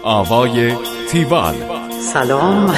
آوای تیوال. سلام.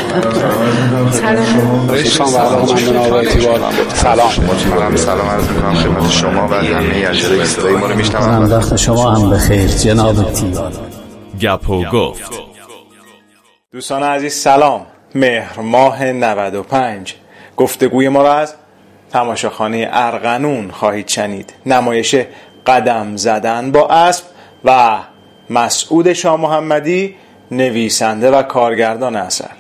سلام عرض می‌کنم خدمت شما و همه اجرای صدای ما رو میشنوند. وقت شما هم بخیر جناب تیوال. گپ و گفت. دوستان عزیز سلام. مهر ماه 95 گفتگوی ما را از تماشاخانه ارغنون خواهید شنید. نمایش قدم زدن با اسب و مسعود شاه محمدی، نویسنده و کارگردان اثر.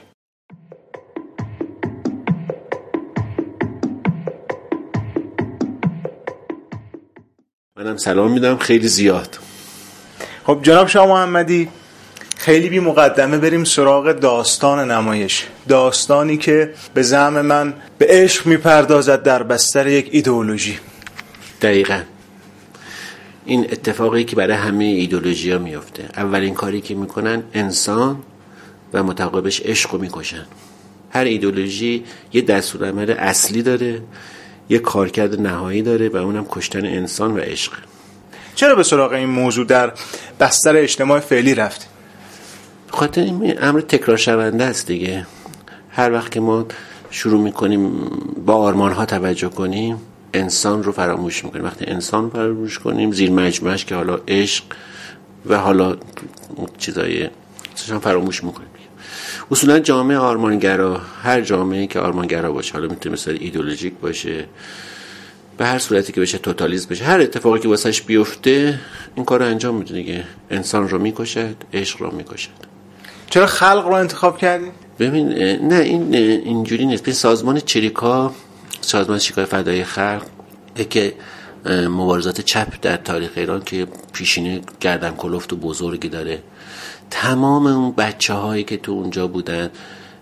منم سلام میدم خیلی زیاد. خب جناب شاه محمدی، خیلی بی مقدمه بریم سراغ داستان نمایش. داستانی که به زعم من به عشق میپردازد در بستر یک ایدئولوژی. دقیقاً این اتفاقی که برای همه ایدئولوژی ها میفته. اولین کاری که میکنن انسان و متعاقبش عشق رو میکشن. هر ایدئولوژی یه دستورالعمل اصلی داره، یه کارکرد نهایی داره و اونم کشتن انسان و عشق. چرا به سراغ این موضوع در بستر اجتماع فعلی رفتیم؟ خاطر این امر تکرار شونده است دیگه. هر وقت که ما شروع میکنیم با آرمان ها توجه کنیم، انسان رو فراموش میکنیم. وقتی انسان رو فراموش کنیم، زیر مجموعش که حالا عشق و حالا چیزای فراموش میکنیم. اصولا جامعه آرمانگرا، هر جامعه‌ای که آرمانگرا باشه، حالا میتونه مثلا ایدئولوژیک باشه، به هر صورتی که بشه، توتالیسم بشه، هر اتفاقی که واسش بیفته این کارو انجام میده دیگه. انسان رو میکشد، عشق رو میکشد. چرا خلق رو انتخاب کردید؟ ببین نه، این اینجوری نیست. به سازمان چریکا، سازمان چریکای فدای خلق که مبارزات چپ در تاریخ ایران که پیشینه گردن کلفت و بزرگی داره، تمام اون بچه‌هایی که تو اونجا بودن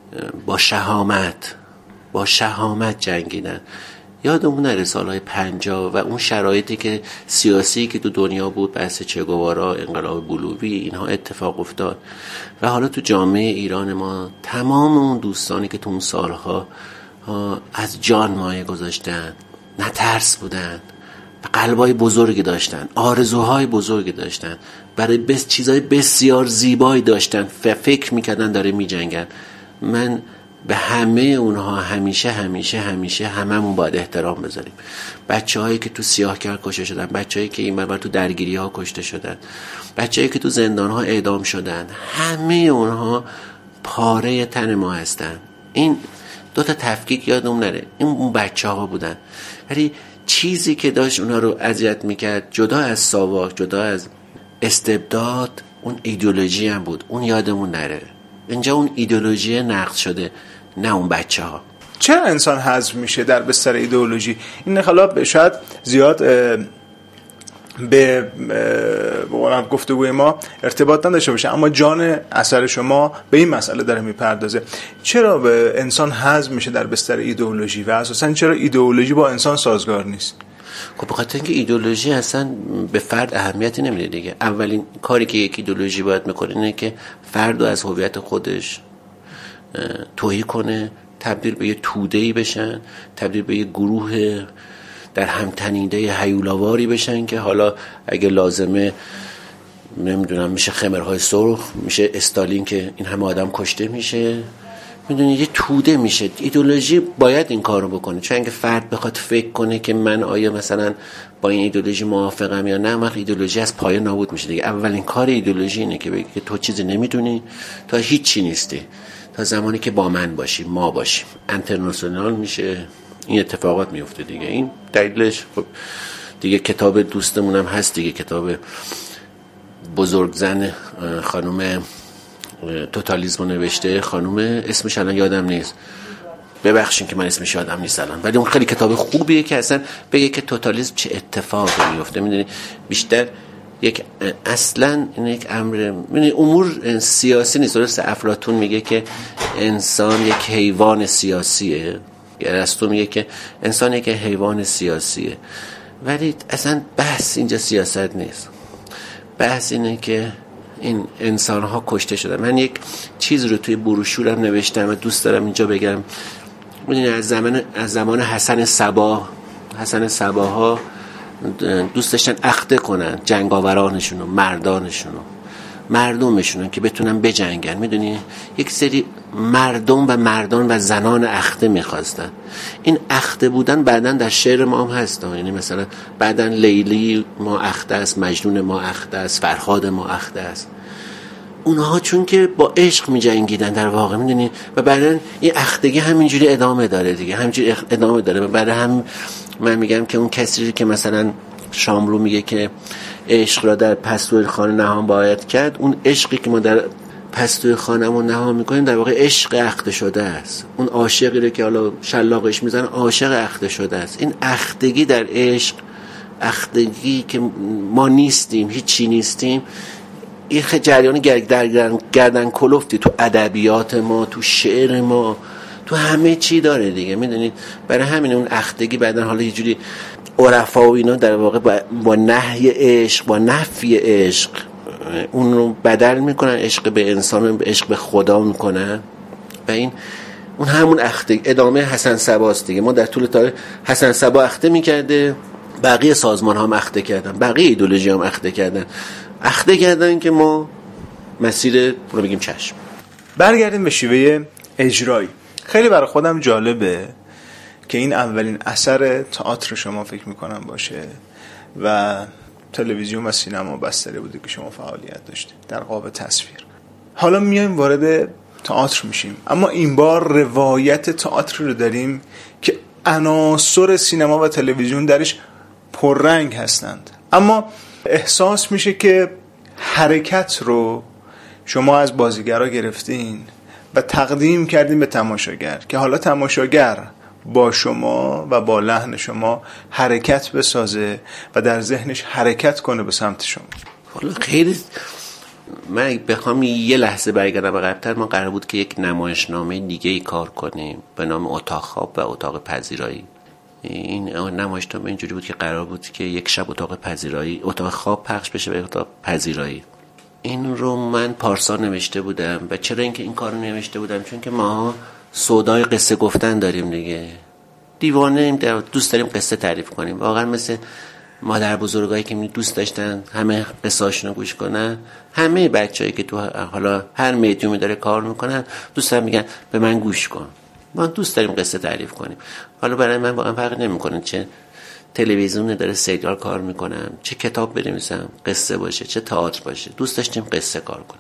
با شهامت جنگیدن. یادمون نره سالهای 50 و اون شرایطی که سیاسی که تو دنیا بود، بحث چگوارا، انقلاب بلووی، اینها اتفاق افتاد و حالا تو جامعه ایران ما تمام اون دوستانی که تو اون سالها از جان مایه گذاشتن، نترس بودن، قلبای بزرگی داشتن، آرزوهای بزرگی داشتن، برای چیزای بسیار زیبایی داشتن، فکر میکردن داره میجنگن. من به همه اونها همیشه هممون باید احترام بذاریم. بچه‌هایی که تو سیاهکار کشته شدن، بچه‌هایی که اینور تو درگیری‌ها کشته شدن، بچه‌هایی که تو زندان‌ها اعدام شدن، همه اونها پاره تن ما هستن. این دو تا تفکیک یادم نره، این اون بچه‌ها بودن. ولی چیزی که داشت اونا رو اذیت میکرد، جدا از ساواک، جدا از استبداد، اون ایدئولوژی هم بود. اون یادمون نره. اینجا اون ایدئولوژی نقد شده، نه اون بچه‌ها. چرا انسان حذف میشه در بستر ایدئولوژی؟ این خلا شاید زیاد به گفتگوی ما ارتباط نداشته باشه، اما جان اثر شما به این مسئله داره میپردازه. چرا به انسان حذف میشه در بستر ایدئولوژی و اساساً چرا ایدئولوژی با انسان سازگار نیست؟ خب بخاطر اینکه ایدئولوژی اصلا به فرد اهمیتی نمیده دیگه. اولین کاری که یک ایدئولوژی باید میکنه اینه که فرد رو از هویت خودش تهی کنه، تبدیل به یه توده‌ای بشن، تبدیل به یه گروه در همتنیده هیولاواری بشن که حالا اگه لازمه نمیدونم میشه خمرهای سرخ، میشه استالین که این همه آدم کشته میشه، میدونی یه توده میشه. ایدئولوژی باید این کارو بکنه، چون اگه فرد بخواد فکر کنه که من آیا مثلا با این ایدئولوژی موافقم یا نه، وقت ایدئولوژی از پایه نابود میشه دیگه. اولین کار ایدئولوژی اینه که بگی که تو چیزی نمیدونی، تو هیچ چی نیستی تا زمانی که با من باشی، ما باشیم. انترناسیونال میشه، این اتفاقات میفته دیگه. این دلیلش خب دیگه کتاب دوستمونم هست دیگه، کتاب بزرگزن خانم توتالیسم نوشته، خانم اسمش الان یادم نیست، ببخشید که من اسمش یادم نیست الان، ولی اون خیلی کتاب خوبیه که اصلا بگه که توتالیسم چه اتفاقی میفته. میدونی بیشتر یک اصلا این یک امر، میدونی امور سیاسی نیست. درسته افلاطون میگه که انسان یک حیوان سیاسیه، ارسطو میگه که انسان یک حیوان سیاسیه، ولی اصلا بحث اینجا سیاست نیست. بحث اینه که این انسان ها کشته شدن. من یک چیز رو توی بروشورم نوشتم و دوست دارم اینجا بگم. میدونی از زمان حسن صباها دوست داشتن عقده کنن جنگاورانشون و مردانشون. مردمشونن که بتونن بجنگن. میدونی یک سری مردم و مردان و زنان اخته میخواستن. این اخته بودن بعدن در شعر ما هم هست، یعنی مثلا بعدن لیلی ما اخته است، مجنون ما اخته است، فرهاد ما اخته است. اونها چون که با عشق می‌جنگیدن در واقع، میدونی، و بعدن این اختگی همینجوری ادامه داره دیگه، همینجوری ادامه داره. و بعد هم من میگم که اون کسی که مثلا شاملو میگه که عشق را در پستوی خانه نهان باید کرد، اون عشقی که ما در پستوی خانه‌مون نهان میکنیم در واقع عشق اخته شده است. اون عاشقی رو که حالا شلاقش میزنن عاشق اخته شده است. این اختگی در عشق، اختگی که ما نیستیم، هیچی نیستیم، این جریان گردن کلفتی تو ادبیات ما، تو شعر ما، تو همه چی داره دیگه. میدونید برای همین اون اختگی بعدن حالا یه جوری عرفا و اینا در واقع با نهی عشق، با نفی عشق اون رو بدل میکنن، عشق به انسان، عشق به خدا میکنن. و این اون همون اختگی ادامه حسن صباست دیگه. ما در طول تاریخ حسن صبا اخته میکرده، بقیه سازمان هم اخته کردن، بقیه ایدئولوژی هم اخته کردن که ما مسیر رو بگیم چشم. برگردیم به شیوه اجرایی. خیلی برای خودم جالبه که این اولین اثر تئاتر شما فکر میکنم باشه و تلویزیون و سینما بستری بوده که شما فعالیت داشتید در قاب تصویر. حالا میایم وارد تئاتر میشیم، اما این بار روایت تئاتر رو داریم که عناصر سینما و تلویزیون درش پررنگ هستند، اما احساس میشه که حرکت رو شما از بازیگرا گرفتین و تقدیم کردین به تماشاگر که حالا تماشاگر با شما و با لحن شما حرکت بسازه و در ذهنش حرکت کنه به سمت شما. حالا خیلی من بخوام یه لحظه برگردم به قبل‌تر، ما قرار بود که یک نمایشنامه دیگه ای کار کنیم به نام اتاق خواب و اتاق پذیرایی. این نمایشنامه اینجوری بود که قرار بود که یک شب اتاق خواب پخش بشه و اتاق پذیرایی. این رو من پارسال نوشته بودم. و چرا اینکه این کارو نوشته بودم؟ چون که ما سودای قصه گفتن داریم دیگه، دیوانه دوست داریم قصه تعریف کنیم. واقعا مثل مادر بزرگایی که دوست داشتن همه قصه‌اشون رو گوش کنن، همه بچه‌ای که تو حالا هر میدیومی داره کار میکنن دوست دارن میگن به من گوش کن. ما دوست داریم قصه تعریف کنیم. حالا برای من واقعا فرق نمیکنه چه تلویزیون داره سریال کار میکنم، چه کتاب بنویسم قصه باشه، چه تئاتر باشه، دوست داشتیم قصه کار کنم.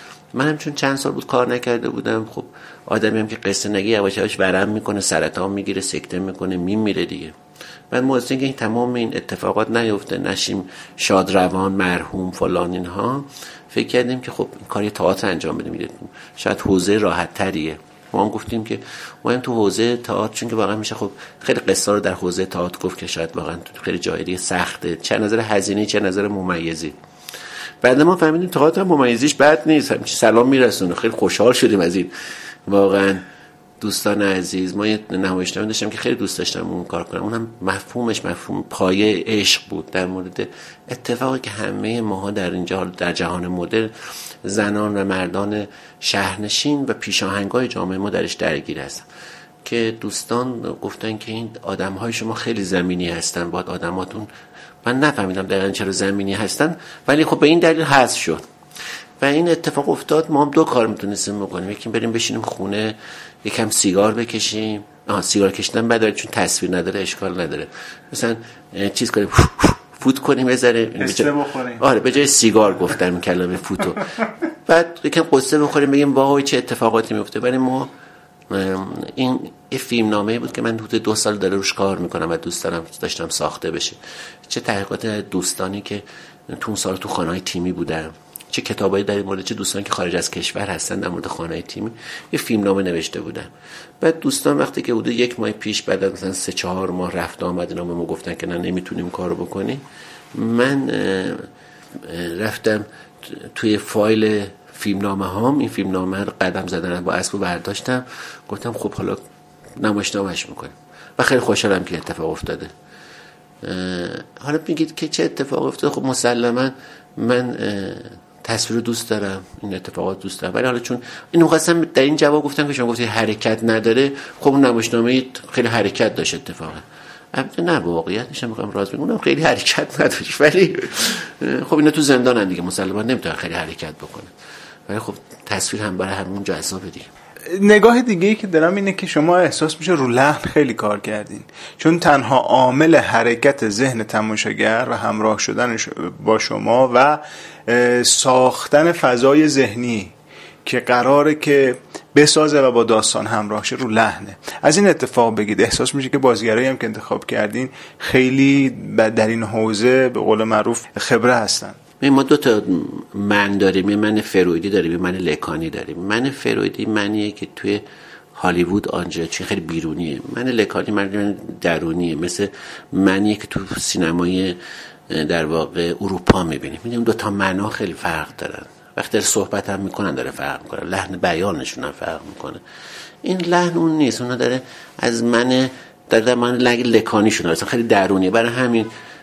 منم چون چند سال بود کار نکرده بودم، خب آدمی هم که قصه نگه یواش یواش ورم میکنه، سرطان میگیره، سکته میکنه، میمیره دیگه. بعد موضوع اینکه این تمام این اتفاقات نیفته، نشیم شادروان، مرحوم، فلان اینها، فکر کردیم که خب کاری تئاتر انجام بدیم، شاید حوزه راحت تریه. ما هم گفتیم که ما هم تو حوزه تئاتر، چون که واقعا میشه خب خیلی قصه رو در حوزه تئاتر گفت که شاید واقعا خیلی جای دیگه سخته، چه نظر هزینه چه نظر ممیزی. بعد ما فهمیدیم تئاتر ممیزیش بد نیست، همین سلام میرسونه. خیلی خوشحال شدیم از این. واقعا دوستان عزیز، ما یه نمایشنامه داشتم که خیلی دوست داشتم اون کار کنم، اونم مفهومش مفهوم پایه عشق بود در مورد اتفاقی که همه ماها در اینجا در جهان مدرن، زنان و مردان شهرنشین و پیشاهنگای جامعه ما درش درگیر هستن. که دوستان گفتن که این آدم‌های شما خیلی زمینی هستن، باید آدماتون، من نفهمیدم دقیقاً چرا زمینی هستن، ولی خب به این دلیل حذف شد. و این اتفاق افتاد. ما هم دو کار میتونستیم بکنیم، یکی بریم بشینیم خونه یکم سیگار بکشیم. سیگار کشیدن بده چون تصویر نداره، اشکال نداره، مثلا چیز کنیم، فوت کنیم بذاریم آره به جای سیگار گفتم این کلمه فوتو. بعد یکم قصه بخوریم بگیم وای چه اتفاقاتی میفته. ولی ما این یه فیلم نامه بود که من حدود 2 سال داره روش کار میکنم و دوست داشتم ساخته بشه. چه تحقیقات دوستانی که تو اون سال تو خانه‌های تیمی بودم، چه کتابایی در این مورد، چه دوستانی که خارج از کشور هستن در مورد خانه‌های تیمی، یه فیلم نامه نوشته بودم. بعد دوستان وقتی که حدود 1 ماه پیش بعد از مثلا 3-4 ماه رفت آمد اینا به ما گفتن که نه نمیتونیم کارو بکنیم، من رفتم توی فایل فیلم نامه هام این فیلم نامه رو قدم زدن با اسبو برداشتم، گفتم خب حالا نمایشنامه‌اش میکنیم. و خیلی خوشحالم که اتفاق افتاده. حالا میگید که چه اتفاق افتاده؟ خب مسلما من تصویر دوست دارم، این اتفاقات دوست دارم، ولی حالا چون اینو خواستم در این جواب گفتم که شما گفتید حرکت نداره، خب اون نمایشنامه خیلی حرکت داشت اتفاقا. البته نه واقعیتش میخوام راز بگم اونم خیلی حرکت نداشت، ولی خب اینا تو زندانن دیگه، مسلماً نمیتونن خیلی حرکت بکنه، ولی خب تصویر هم برای همون جذابه دیگه. نگاه دیگه ای که دارم اینه که شما احساس میشه رو لحن خیلی کار کردین، چون تنها عامل حرکت ذهن تماشاگر و همراه شدن با شما و ساختن فضای ذهنی که قراره که بسازه و با داستان همراه شه رو لحنه. از این اتفاق بگید احساس میشه که بازیگرایی هم که انتخاب کردین خیلی در این حوزه به قول معروف خبره هستن. ما دو تا من داریم، یه من فرویدی داریم، یه من لکانی داریم. من فرویدی منیه که توی هالیوود آنجا چون خیلی بیرونیه، من لکانی من درونیه، مثل منیه که تو سینمای در واقع اروپا میبینیم. میدونیم دو تا معنا خیلی فرق دارن، وقتی صحبت هم میکنن داره فرق میکنه، لحن بیانشون هم فرق میکنه. این لحن اون نیست، اونا داره از من در من لکانیشون هست، خیلی درونیه. برای همین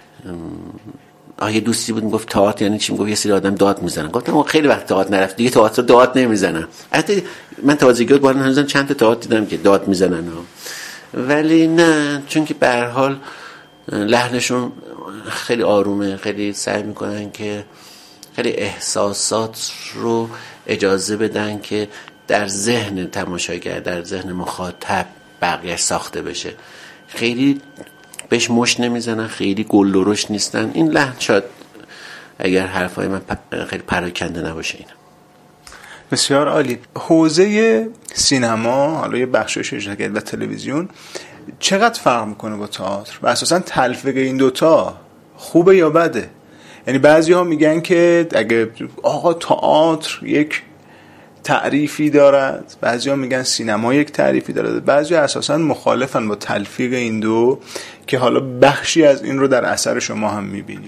یه دوستی بود میگفت تئاتر یعنی چی؟ میگفت یه سری آدم داد میزنن. گفتم خیلی وقت تئاتر نرفت دیگه، تئاتر داد نمیزنن. البته من تازگی بود هنوزم چند تا تئاتر دیدم که داد میزنن ولی نه، چون که به هر حال لحنشون خیلی آرومه، خیلی سعی میکنن که خیلی احساسات رو اجازه بدن که در ذهن تماشاگر، در ذهن مخاطب بقیه ساخته بشه. خیلی بهش مشت نمیزنن، خیلی گل و رشد نیستن. این لحن شاید اگر حرفای من خیلی پراکنده نباشه. این بسیار عالی. حوزه سینما، حالا یه بخشش اجرایی و تلویزیون چقدر فرق میکنه با تئاتر و اساسا تلفیق این دوتا خوبه یا بده؟ یعنی بعضی ها میگن که اگه آقا تئاتر یک تعریفی دارد، بعضی ها میگن سینما یک تعریفی دارد، بعضی ها اساسا مخالفن با تلفیق این دو که حالا بخشی از این رو در اثر شما هم میبینید.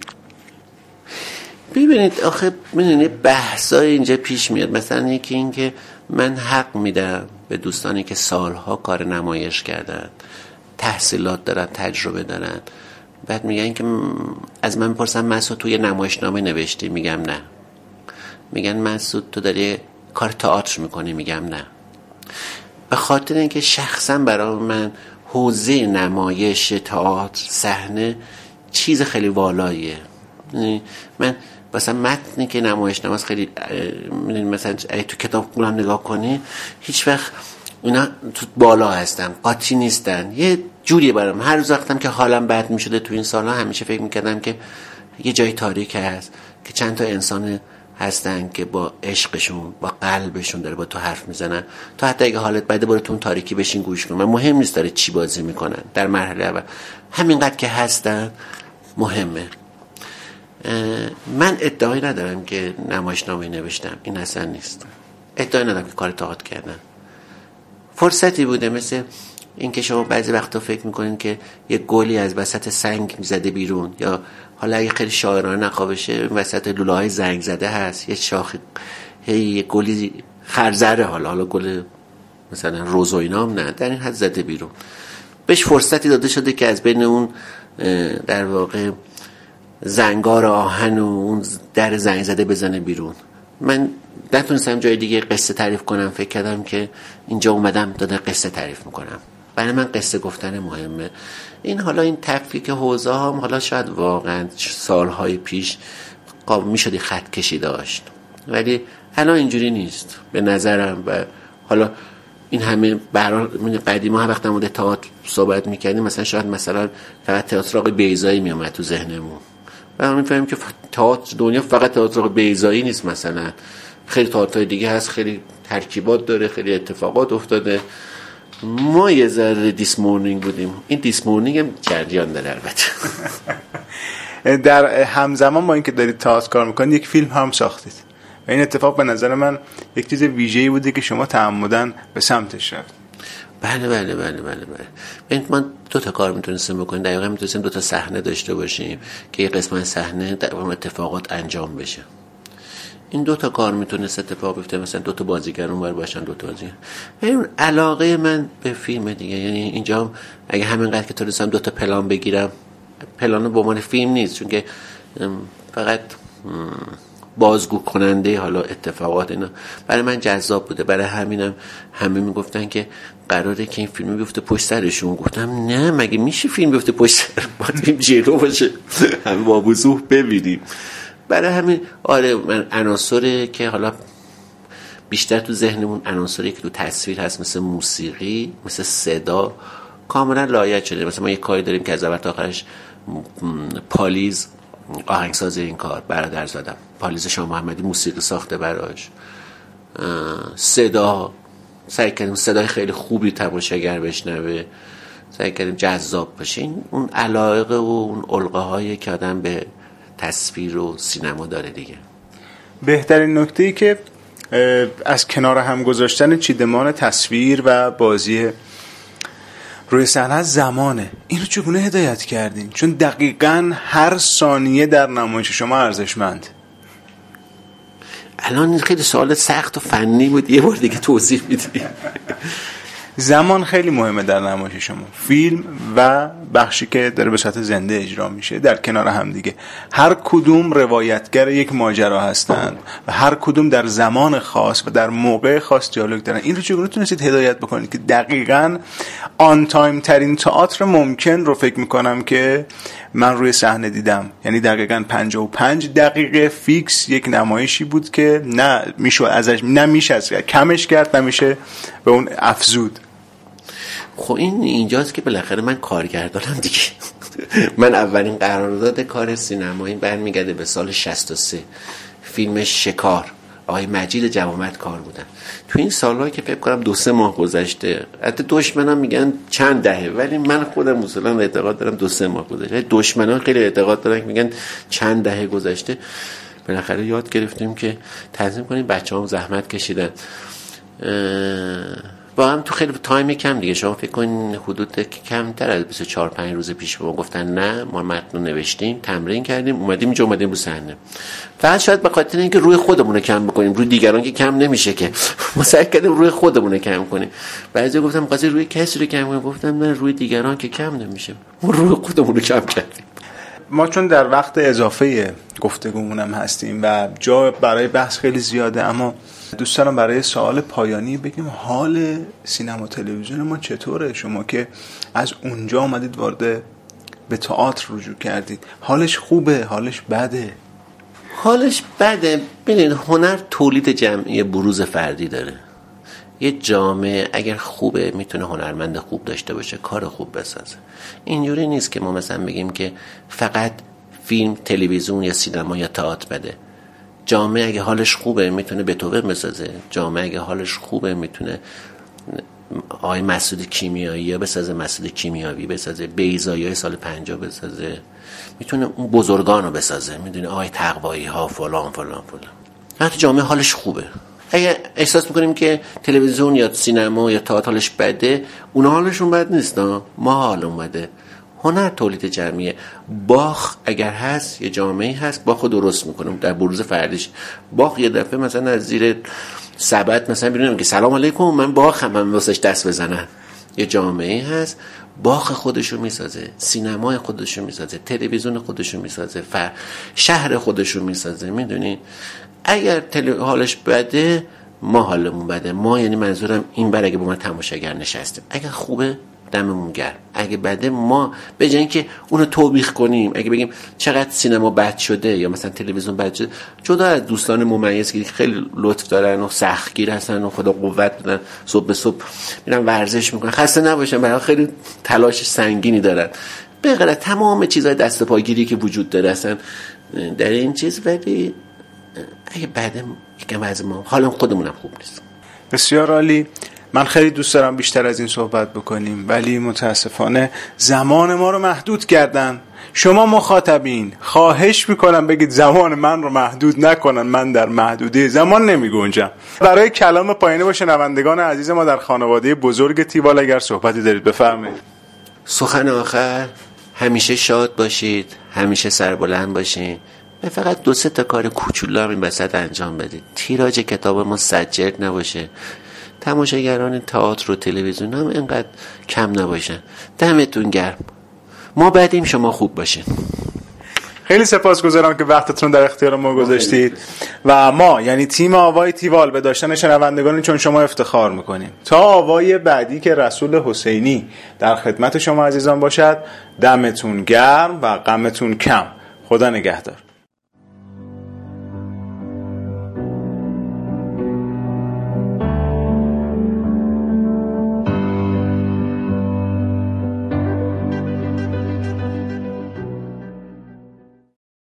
ببینید آخه میدونید بحثای اینجا پیش میاد، مثلا یکی این که من حق میدم به دوستانی که سالها کار نمایش کردن، تحصیلات دارن، تجربه دارن، بعد میگن که از من میپرسن مسعود تو یه نمایشنامه نوشتی؟ میگم نه. میگن مسعود تو داری کار تئاتر میکنی؟ میگم نه. به خاطر اینکه شخصا برای من حوزه نمایش، تئاتر، صحنه چیز خیلی والاییه. من مثلا متنی که نمایشنامه خیلی مثلا تو کتاب خونم نگاه کنی هیچ وقت اینا تو بالا هستن، قاطی نیستن، یه جوریه برام. هر روز وقتم که حالم بد میشده تو این سالها همیشه فکر میکردم که یه جای تاریک هست که چند تا انسان هستن که با عشقشون، با قلبشون داره با تو حرف میزنن. تو حتی اگه حالت بده برو تو اون تاریکی بشین گوش کن. من مهم نیست داره چی بازی میکنن، در مرحله اول همینقدر که هستن مهمه. من ادعایی ندارم که نمایشنامه نوشتم، این اصلا نیست. ادعایی ندارم که کار تئاتر کردم. فرصتی بوده، مثل این که شما بعضی وقتا فکر میکنین که یه گلی از وسط سنگ زده بیرون، یا حالا اگه خیلی شاعرانه نقابشه وسط لوله‌های زنگ زده هست، یه شاخه یه گلی خرزره، حالا گل مثلا روز و اینام نه، در این حد زده بیرون. بهش فرصتی داده شده که از بین اون در واقع زنگار آهن و اون در زنگ زده بزنه بیرون. من نتونستم جای دیگه قصه تعریف کنم، فکر کردم که اینجا اومدم داده قصه تعریف میکنم. برای من قصه گفتن مهمه. این حالا این تفکیک حوزه هم حالا شاید واقعا سالهای پیش میشدی خط کشی داشت، ولی الان اینجوری نیست به نظرم. و حالا این همه قدیما هم وقتی مورد تئاتر صحبت میکردیم مثلا شاید مثلا فقط تئاتر آقای بیضایی میومد تو ذهنمون و ما میفهمیم که تئاتر دنیا فقط تئاتر آقای بیضایی نیست، مثلا خیلی تئاترهای دیگه هست، خیلی ترکیبات داره، خیلی اتفاقات افتاده. ما یه ذره دیس مورنینگ بودیم، این دیس مورنینگ هم جریان داره. البته در همزمان با اینکه دارید تئاتر کار میکنید یک فیلم هم ساختید و این اتفاق به نظر من یک چیز ویژه‌ای بوده که شما تعمداً به سمتش رفتید. بله. ما دو تا کار میتونستیم بکنیم، دقیقاً میتونستیم دو تا صحنه داشته باشیم که یه قسمت صحنه در اون اتفاقات انجام بشه. این دو تا کار میتونست اتفاق بیفته، مثلا دو تا بازیگر اونور باشن، دو تا بازیگر. این علاقه من به فیلم دیگه، یعنی اینجا اگه همینقدر که تونستم دو تا پلان بگیرم، پلان به عنوان فیلم نیست، چون که فقط بازگو کننده حالا اتفاقات اینا برای من جذاب بوده. برای همینم همه میگفتن که قراره که این فیلم بیفته پشت سرشون. گفتم نه، مگه میشه فیلم بیفته پشت سر ما، این جلو باشه همه با وضوح ببینیم. برای همین آره من عناصری که حالا بیشتر تو ذهنمون عناصری که تو تصویر هست مثل موسیقی، مثل صدا، کاملا رعایت شده. مثلا ما یه کاری داریم که از اول تا آخرش پالیز آهنگساز این کار برادرزادم، پالیز شاه محمدی موسیقی ساخته براش. صدا سعی کردیم صدای خیلی خوبی تماشاگر بشنوه، سعی کردیم جذاب باشه. این اون علایق و اون علقه هایی که آدم به تصویر و سینما داره دیگه. بهترین نکته‌ای که از کنار هم گذاشتن چیدمان تصویر و بازی روی صحنه زمانه. اینو چگونه هدایت کردین؟ چون دقیقاً هر ثانیه در نمایش شما ارزشمند. الان خیلی سوال سخت و فنی بود، یه بار دیگه توضیح میدی؟ زمان خیلی مهمه در نمایش شما. فیلم و بخشی که داره به صورت زنده اجرا میشه در کنار هم دیگه، هر کدوم روایتگر یک ماجرا هستند و هر کدوم در زمان خاص و در موقع خاص دیالوگ دارن. این رو چگونه تونستید هدایت بکنید که دقیقاً آن تایم ترین تئاتر ممکن رو فکر میکنم که من روی صحنه دیدم. یعنی دقیقاً 55 دقیقه فیکس یک نمایشی بود که نه میشه ازش نمیشه کمش کرد، نمیشه به اون افزود. خب این اینجاست که بالاخره من کارگردانم دیگه. من اولین قرارداد کار سینمایی برمیگرده به سال 63، فیلم شکار، آقای مجید جوامت کار بودن. تو این سالهایی که فکر کنم 2-3 ماه گذشته، حتی دشمنان میگن چند دهه، ولی من خودم مثلا اعتقاد دارم 2-3 ماه گذشته. دشمنان خیلی اعتقاد دارن که میگن چند دهه گذشته. بالاخره یاد گرفتیم که تنظیم کنیم، بچه‌هام زحمت کشیدن. با هم تو خیلی تایم کم دیگه، شما فکر کنین حدود کمتر از 24-5 روز پیش به ما گفتن نه، ما متن رو نوشتیم، تمرین کردیم، اومدیم رو صحنه. فقط شاید به خاطر اینکه روی خودمون رو کم بکنیم، روی دیگران که کم نمیشه که، ما سعی کردیم روی خودمون رو کم کنیم. بعضی گفتم قضیه روی کسی رو کم کنیم، گفتم نه، روی دیگران که کم نمیشه، ما روی خودمون رو کم کردیم. ما چون در وقت اضافه گفتگومون هم هستیم و جا برای بحث خیلی زیاده، اما دوست دارم برای سوال پایانی بگیم حال سینما و تلویزیون ما چطوره؟ شما که از اونجا اومدید وارد به تئاتر رجوع کردید، حالش خوبه؟ حالش بده؟ حالش بده. ببینید هنر تولید جمعی بروز فردی داره. یه جامعه اگر خوبه میتونه هنرمند خوب داشته باشه، کار خوب بسازه. اینجوری نیست که ما مثلا بگیم که فقط فیلم، تلویزیون یا سینما یا تئاتر بده. جامعه اگه حالش خوبه میتونه بتوون بسازه. جامعه اگه حالش خوبه میتونه آقای مسعود کیمیایی بسازه، مسعود کیمیایی بسازه، بیضایی سال 50 بسازه، میتونه اون بزرگان رو بسازه، میدونه آقای تقوایی ها فلان فلان فلان. حتی جامعه حالش خوبه. اگه احساس میکنیم که تلویزیون یا سینما یا تئاتر حالش بده، اونا حالشون بد نیست، ما حالمون بده. هنر تولید جمعیه. باخ اگر هست، یه جامعه هست، باخو درست میکنم در بروز فردیش. باخ یه دفعه مثلا از زیر سبد مثلا ببینم که سلام علیکم من باخم، من واسش دست بزنن. یه جامعه هست باخ خودشو میسازه، سینمای خودشو میسازه، تلویزیون خودشو میسازه، شهر خودشو میسازه. میدونی اگر حالش بده، ما حالمون بده. ما یعنی منظورم این بر اگه با ما تماشاگر نشستیم، اگه خوبه دممون گرم، اگه بده ما به جای اینکه اونو توبیخ کنیم، اگه بگیم چقدر سینما بد شده یا مثلا تلویزیون بد شده، جدا از دوستان ممیز که خیلی لطف دارن و سختگیر هستن و خدا قوت بدن، صبح به صبح میرن ورزش میکنن، خسته نباشن، برای خیلی تلاش سنگینی دارن، به غیر تمام چیزای دست پاگیری که وجود داره اصلا در این چیز. ولی اگه بده یکم از ما حالا خودمونم خوب نیست. بسیار عالی. من خیلی دوست دارم بیشتر از این صحبت بکنیم، ولی متاسفانه زمان ما رو محدود کردن. شما مخاطبین خواهش میکنم بگید زمان من رو محدود نکنن، من در محدوده زمان نمیگنجم. برای کلام پایانی با شنوندگان عزیز ما در خانواده بزرگ تیوال اگر صحبتی دارید بفرمایید. سخن آخر، همیشه شاد باشید، همیشه سربلند باشید و فقط 2-3 تا کار کوچولو هم این وسط انجام بدید. تیراژ کتاب ما سجل نباشه، تماشاگران تئاتر و تلویزیون هم اینقدر کم نباشن. دمتون گرم. ما بعدیم، شما خوب باشین. خیلی سپاسگزارم که وقتتون در اختیار ما گذاشتید و ما یعنی تیم آوای تیوال به داشتن شنوندگانی چون شما افتخار میکنیم. تا آوای بعدی که رسول حسینی در خدمت شما عزیزان باشد، دمتون گرم و غمتون کم. خدا نگهدار.